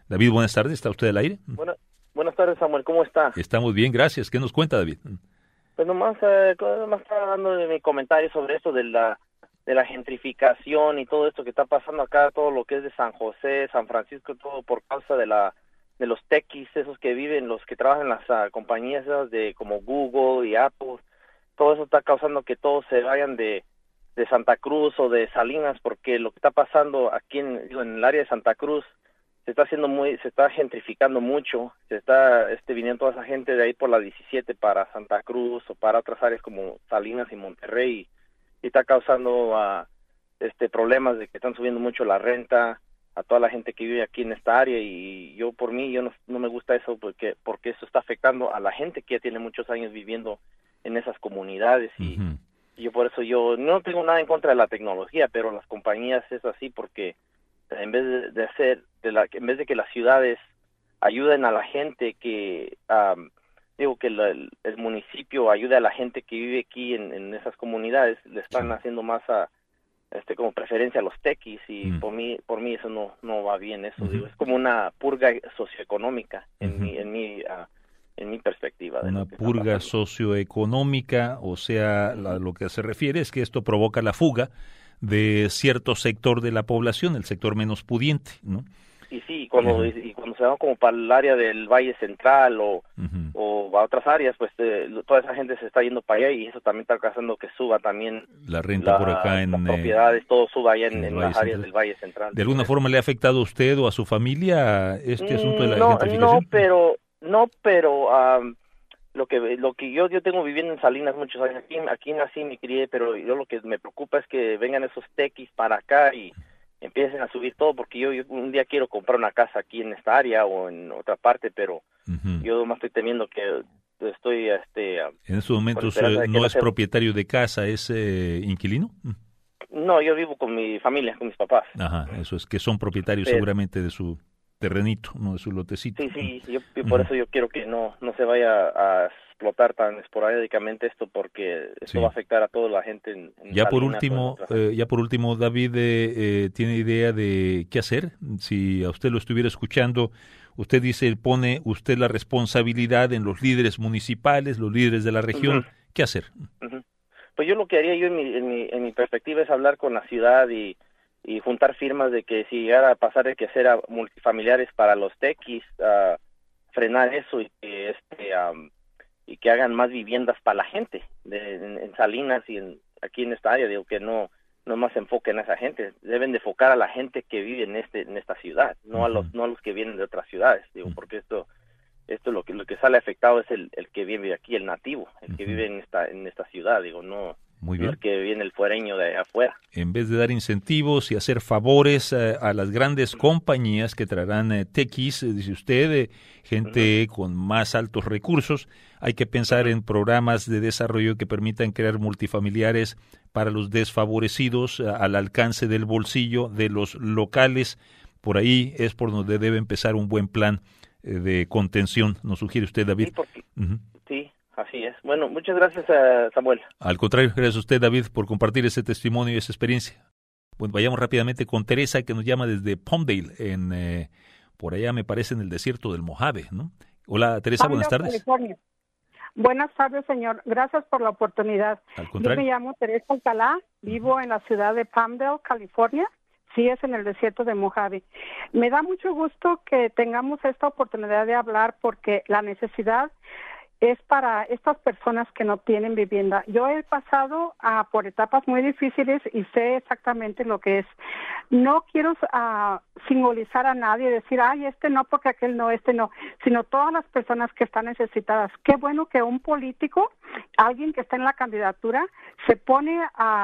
David, buenas tardes, ¿está usted al aire? Buenas tardes, Samuel, ¿cómo está? Estamos bien, gracias. ¿Qué nos cuenta, David? Pues nomás estaba dando de mi comentario sobre esto de la gentrificación y todo esto que está pasando acá, todo lo que es de San José, San Francisco, todo por causa de los techies, esos que viven, los que trabajan en las compañías esas de como Google y Apple. Todo eso está causando que todos se vayan de Santa Cruz o de Salinas, porque lo que está pasando aquí en el área de Santa Cruz se está gentrificando mucho, se está viniendo toda esa gente de ahí por la 17 para Santa Cruz o para otras áreas como Salinas y Monterrey, y está causando problemas de que están subiendo mucho la renta a toda la gente que vive aquí en esta área, y yo no me gusta eso porque eso está afectando a la gente que ya tiene muchos años viviendo en esas comunidades. Y yo por eso yo no tengo nada en contra de la tecnología, pero las compañías es así porque en vez de que las ciudades ayuden a la gente que que el municipio ayude a la gente que vive aquí en esas comunidades, le están haciendo más como preferencia a los techies, y por mí eso no va bien. Eso es como una purga socioeconómica en mi perspectiva. Una purga socioeconómica, o sea, lo que se refiere es que esto provoca la fuga de cierto sector de la población, el sector menos pudiente, ¿no? Y sí, cuando se va como para el área del Valle Central o a otras áreas, pues toda esa gente se está yendo para allá, y eso también está causando que suba también la renta por acá en las propiedades, todo suba allá en las áreas Central. del Valle Central. ¿De alguna forma le ha afectado a usted o a su familia este asunto de la gentrificación? No, pero lo que yo tengo viviendo en Salinas muchos años, aquí nací y me crié, pero yo lo que me preocupa es que vengan esos techies para acá y empiecen a subir todo, porque yo un día quiero comprar una casa aquí en esta área o en otra parte, pero yo más estoy temiendo que estoy en estos momentos no es propietario de casa, es inquilino. No, yo vivo con mi familia, con mis papás. Ajá, eso es, que son propietarios seguramente de su terrenito, no de su lotecito. Sí, yo por eso yo quiero que no se vaya a explotar tan esporádicamente esto, porque esto va a afectar a toda la gente en ya por último, David, ¿tiene idea de qué hacer? Si a usted lo estuviera escuchando, usted dice, pone usted la responsabilidad en los líderes municipales, los líderes de la región, ¿qué hacer? Pues yo lo que haría yo en mi perspectiva es hablar con la ciudad y juntar firmas de que si llegara a pasar el que hacer a multifamiliares para los techies, frenar eso y que hagan más viviendas para la gente en Salinas y aquí en esta área. Digo que no más se enfoquen a esa gente, deben de enfocar a la gente que vive en esta ciudad, no a los que vienen de otras ciudades. Digo, porque esto lo que sale afectado es el que vive aquí, el nativo, el que vive en esta ciudad. Digo, no el que viene el fuereño de afuera. En vez de dar incentivos y hacer favores a las grandes compañías que traerán techies, dice usted, gente con más altos recursos, hay que pensar en programas de desarrollo que permitan crear multifamiliares para los desfavorecidos, al alcance del bolsillo de los locales. Por ahí es por donde debe empezar un buen plan de contención, nos sugiere usted, David. Sí, así es. Bueno, muchas gracias, Samuel. Al contrario, gracias a usted, David, por compartir ese testimonio y esa experiencia. Bueno, vayamos rápidamente con Teresa, que nos llama desde Palmdale, por allá me parece en el desierto del Mojave, ¿no? Hola, Teresa, buenas tardes. California. Buenas tardes, señor. Gracias por la oportunidad. Al contrario. Yo me llamo Teresa Alcalá, vivo en la ciudad de Palmdale, California. Sí, es en el desierto de Mojave. Me da mucho gusto que tengamos esta oportunidad de hablar, porque la necesidad es para estas personas que no tienen vivienda. Yo he pasado por etapas muy difíciles y sé exactamente lo que es. No quiero simbolizar a nadie, decir, ay, este no, porque aquel no, este no, sino todas las personas que están necesitadas. Qué bueno que un político, alguien que está en la candidatura, se pone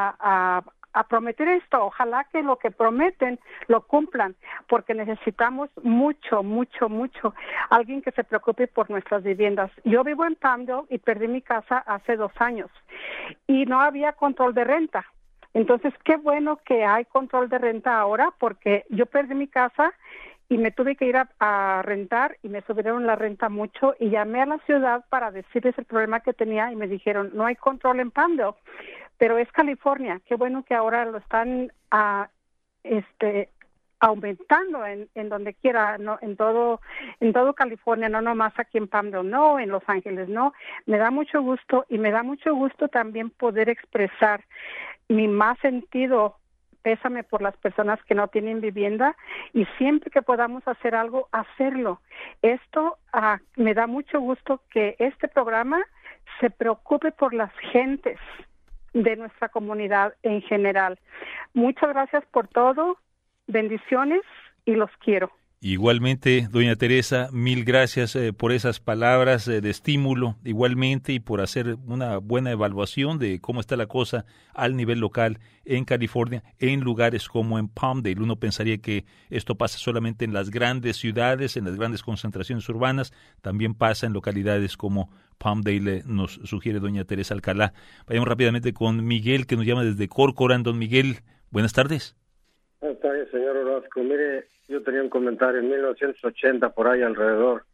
a prometer esto. Ojalá que lo que prometen lo cumplan, porque necesitamos mucho alguien que se preocupe por nuestras viviendas. Yo vivo en Palmdale y perdí mi casa hace 2 años y no había control de renta. Entonces, qué bueno que hay control de renta ahora, porque yo perdí mi casa y me tuve que ir a rentar y me subieron la renta mucho, y llamé a la ciudad para decirles el problema que tenía y me dijeron, no hay control en Palmdale. Pero es California. Qué bueno que ahora lo están aumentando en donde quiera, no, en todo California, no nomás aquí en Palmdale, no, en Los Ángeles, no. Me da mucho gusto y me da mucho gusto también poder expresar mi más sentido pésame por las personas que no tienen vivienda y siempre que podamos hacer algo, hacerlo. Esto me da mucho gusto que este programa se preocupe por las gentes de nuestra comunidad en general. Muchas gracias por todo. Bendiciones y los quiero. Igualmente, doña Teresa, mil gracias por esas palabras de estímulo, igualmente, y por hacer una buena evaluación de cómo está la cosa al nivel local en California, en lugares como en Palmdale. Uno pensaría que esto pasa solamente en las grandes ciudades, en las grandes concentraciones urbanas, también pasa en localidades como Palmdale, nos sugiere doña Teresa Alcalá. Vayamos rápidamente con Miguel, que nos llama desde Corcoran. Don Miguel, buenas tardes. Buenas tardes, señor Orozco. Mire, yo tenía un comentario en 1980, por ahí alrededor,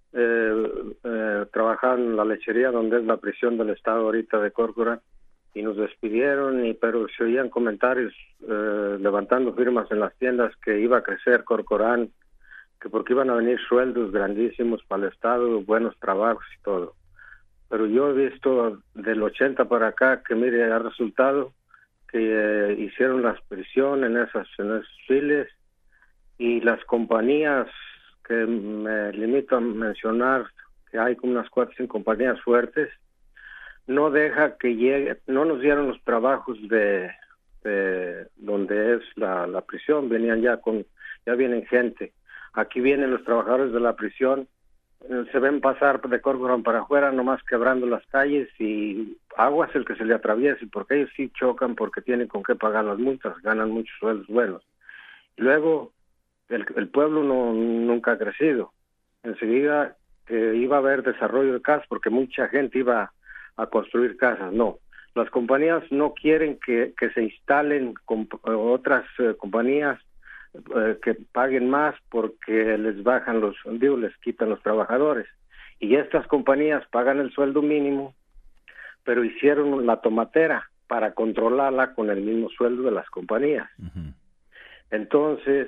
trabajaba en la lechería donde es la prisión del estado ahorita de Corcoran, y nos despidieron, pero se oían comentarios levantando firmas en las tiendas que iba a crecer Corcoran, que porque iban a venir sueldos grandísimos para el estado, buenos trabajos y todo. Pero yo he visto del 80 para acá que, mire, ha resultado que hicieron las prisiones en esos files, y las compañías que me limito a mencionar, que hay como unas 4 o 5 compañías fuertes, no deja que llegue, no nos dieron los trabajos de donde es la prisión, ya vienen gente. Aquí vienen los trabajadores de la prisión, se ven pasar de Corcoran para afuera, nomás quebrando las calles, y agua es el que se le atraviese, porque ellos sí chocan porque tienen con qué pagar las multas, ganan muchos sueldos buenos. Y luego, el pueblo nunca ha crecido. Enseguida iba a haber desarrollo de casas, porque mucha gente iba a construir casas. No, las compañías no quieren que se instalen otras compañías que paguen más, porque les bajan les quitan los trabajadores, y estas compañías pagan el sueldo mínimo, pero hicieron la tomatera para controlarla con el mismo sueldo de las compañías. Uh-huh. Entonces,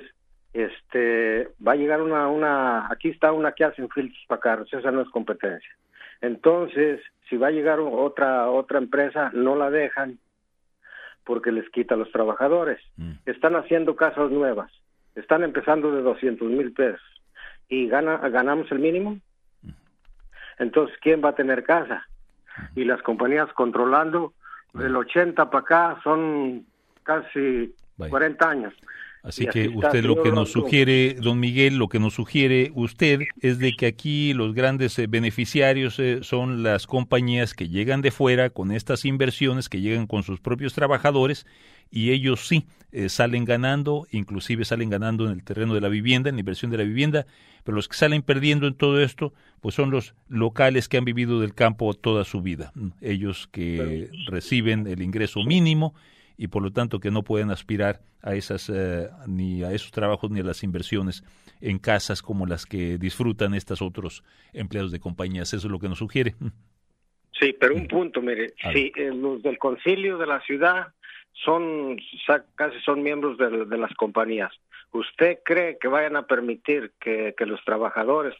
va a llegar aquí está una que hacen filtros para carros, esa no es competencia. Entonces, si va a llegar otra empresa, no la dejan porque les quita a los trabajadores. Están haciendo casas nuevas, están empezando de $200,000 y ganamos el mínimo. Entonces, ¿quién va a tener casa? Y las compañías controlando, del 80 para acá son casi 40 años. Así que usted lo que nos sugiere, don Miguel, lo que nos sugiere usted es de que aquí los grandes beneficiarios son las compañías que llegan de fuera con estas inversiones, que llegan con sus propios trabajadores, y ellos sí salen ganando, inclusive salen ganando en el terreno de la vivienda, en la inversión de la vivienda, pero los que salen perdiendo en todo esto, pues son los locales que han vivido del campo toda su vida, ellos que reciben el ingreso mínimo, y por lo tanto que no pueden aspirar a ni a esos trabajos ni a las inversiones en casas como las que disfrutan estos otros empleados de compañías. Eso es lo que nos sugiere. Sí, pero un punto, mire, sí, los del concilio de la ciudad casi son miembros de las compañías. ¿Usted cree que vayan a permitir que los trabajadores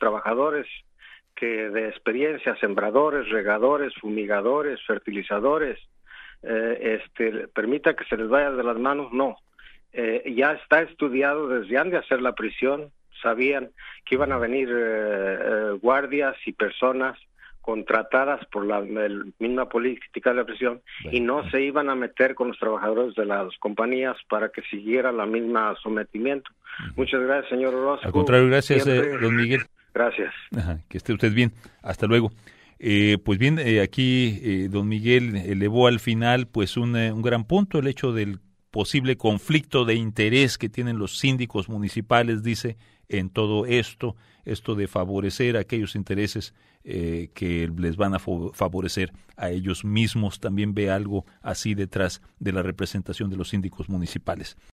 que de experiencia, sembradores, regadores, fumigadores, fertilizadores, permita que se les vaya de las manos? No, ya está estudiado desde antes de hacer la prisión, sabían que iban a venir guardias y personas contratadas por la misma política de la prisión, y no se iban a meter con los trabajadores de las compañías para que siguiera la misma sometimiento. Muchas gracias, señor Orozco. Al contrario, gracias, don Miguel. Gracias. Que esté usted bien. Hasta luego. Pues bien, aquí don Miguel elevó al final pues un gran punto, el hecho del posible conflicto de interés que tienen los síndicos municipales, dice, en todo esto de favorecer aquellos intereses que les van a favorecer a ellos mismos. También ve algo así detrás de la representación de los síndicos municipales.